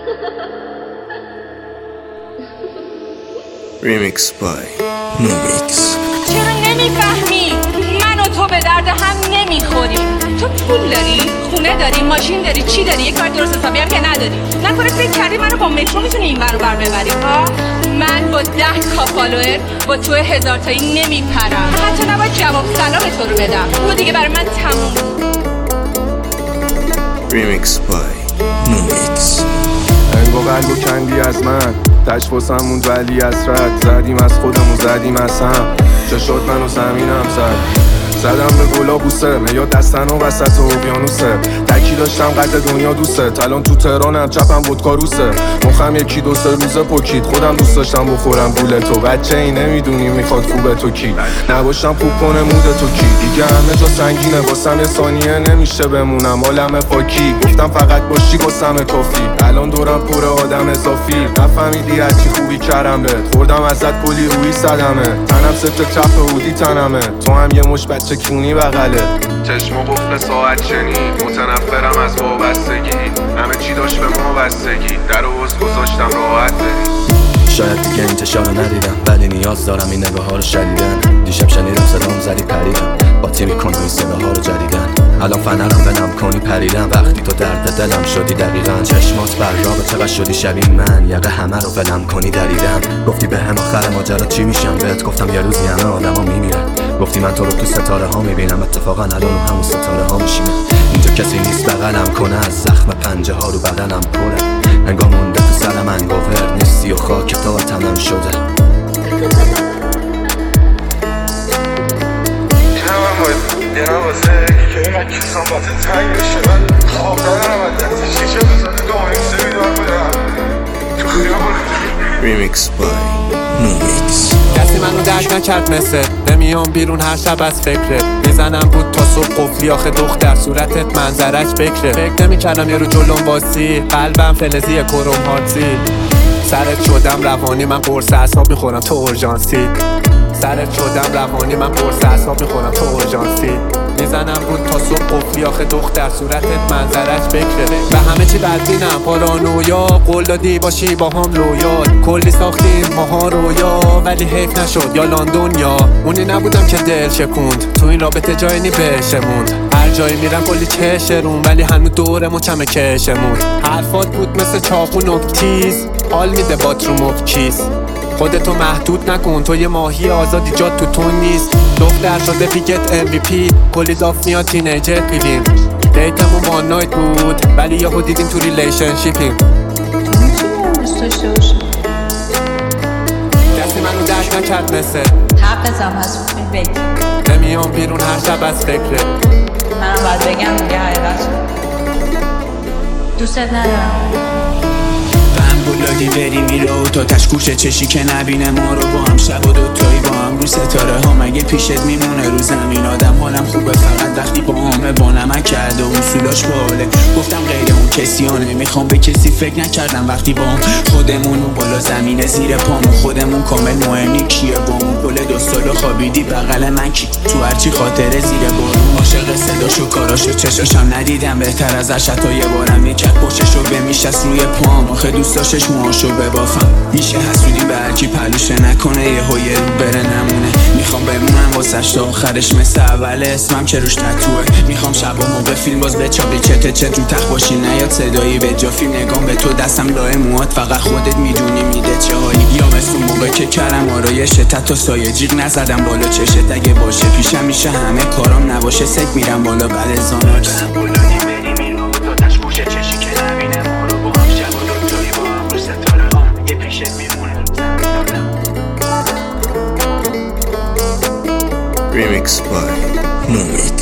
Remix by Numix. چرا نمیفهمی؟ من و تو به درد هم نمیخوریم. تو پول داری؟ خونه داری؟ ماشین داری؟ چی داری؟ یه کار درست حسابی هم که نداری. نکنه فکر کردی منو با مترو میتونی این ور و بر ببری ها؟ من با 10 کا فالوور با تو 1000 تایی نمیپرم. حتی نباید جواب سلام تو رو بدم. تو دیگه برای من تموم. Remix by Numix. انگو قلب و کندی از من تش واسم موند ولی اسرت زدیم از خودمون زدیم از هم چه شد من و زمینم زدم به گلا بوسه یا دستن و وسط اقیانوسه تکی داشتم قد دنیا دوسته الان تو تهرانم چپم ودکاروسه مخم یکی 2-3 روزه پکید خودم دوست داشتم بخورم گول تو بچه ای نمیدونی میخواد خوبه تو کی نباشم خوب کنه مود تو کی دیگه همه جا سنگینه واسم یه ثانیه نمیشه بمونم عالم فاکی گفتم فقط باشی واسم کافی الان دورم پر آدم اضافی نفهمیدی هرچی خوبی کردم بهت خوردم ازت کلی روی صدمه تنم سفت چپ هودی تنمه تو هم یه مش بچه کونی بغله چشم و قفل ساعت شنید متنفرم از وابستگی همه چی داشت به ما بستگی در عوض گذاشتم راحت برید شاید دیگه انتشار ندیدم ولی نیاز دارم این نگاه ها رو شدیدن دیشب شنیدم صدام زدی پریدم باطی میکنم این صداها رو جدیدن الان فنرم بنم کنی پریدم وقتی تو درد دلم شدی دقیقا چشمات براغ چقدر شدی شبیه من یقه همه رو ولم کنی دریدم گفتی به هم آخر ماجرا چی میشم بهت گفتم یه روزی همه آدم ها میمیرن گفتی من تو رو تو ستاره ها میبینم اتفاقا الان همون ستاره ها میشینه اینجا کسی نیست بغلم کنه از زخم پنجه ها رو بدنم پره انگار مونده تو سر من گوهر نیستی و خاک تا تنم شده دیرم واسه که اینقدر کسان باته تنگ بشه من خواب دارم از دستی شیشه بزنه دامنی سه بیدار بدم تو خیابون Remix by Numix. کسی منو درک نکرد مثل نمیام بیرون هر شب از فکرت میزنم بود تا صبح قفلی آخه دختر صورتت منظرش بکره فکر نمیکردم یه رو جلوم واسی قلبم فلزی کروم هارتی سرت شدم روانی من قرص اعصاب میخورم تو اورژانسی سرت شدم روانی من قرص اعصاب میخورم تو اورژانسی میزنم بود تا صبح قفلی آخه دختر صورتت منظرش بکره به همه چی بدبینم پارانویا قول دادی باشی با هم لویال کلی ساختیم ماها رویا ولی حیف نشد یا لندن یا اونی نبودم که دل شکوند تو این رابطه جایی نی بشموند هر جایی میرم کلی چشرون ولی هنو دورمو کمه کشموند حرفات بود مثل چاقو نکتیز حال میده بات رو مبکیز خودتو محدود نکن تو یه ماهی آزادی جات تو تون نیست دختر شده پیکت MVP کلی داف میاد تینیجر پیدیم دیتمون وان نایت بود ولی یهو دیدیم تو ریلیشنشیپیم کسی منو درک نکرد مثل حقتم هست بگی نمیام بیرون هر شب از فکره منم باید بگم دیگه حقیقت دوستت ندارم بلادی بری میره و تا تشکوشه چشی که نبینه ما رو با هم شب و دوتایی با هم رو ستاره ها مگه پیشت میمونه رو زمین آدم حالم خوبه فقط وقتی با همه با نمک کرده و اصولاش باله گفتم غیر اون کسی ها نمیخوام به کسی فکر نکردم وقتی با هم خودمون و بالا زمینه زیر پامون خودمون کامل مهمی کیه بامون گل 2 سال خوابیدی بغل من کی تو هرچی خاطره زیر بارون عاشق صداشو کاراشو چشاشم ندیدم بهتر از عشق یه بارم میکرد پشتشو بمیشست روی پام آخه دوست داشتش موهاشو ببافم میشه حسودی به هرکی پلوشه نکنه یه رو بره نمونه میخوام بمونم واسش تا آخرش مثل اول اسمم که روش تتوه میخوام شب و موقع فیلم باز بچاقی چت رو تخت باشی نیاد صدایی به جا فیلم نگام به تو دستم لای موهات فقط خودت میدونی میده چه حالی یا مثل موقع که کردم آرایشت تا سایه جیغ نزدم بالا چشت اگه باشه پیشم میشه همه کارام نباشه سک میرم بالا بعد زاناک Remix by Numix.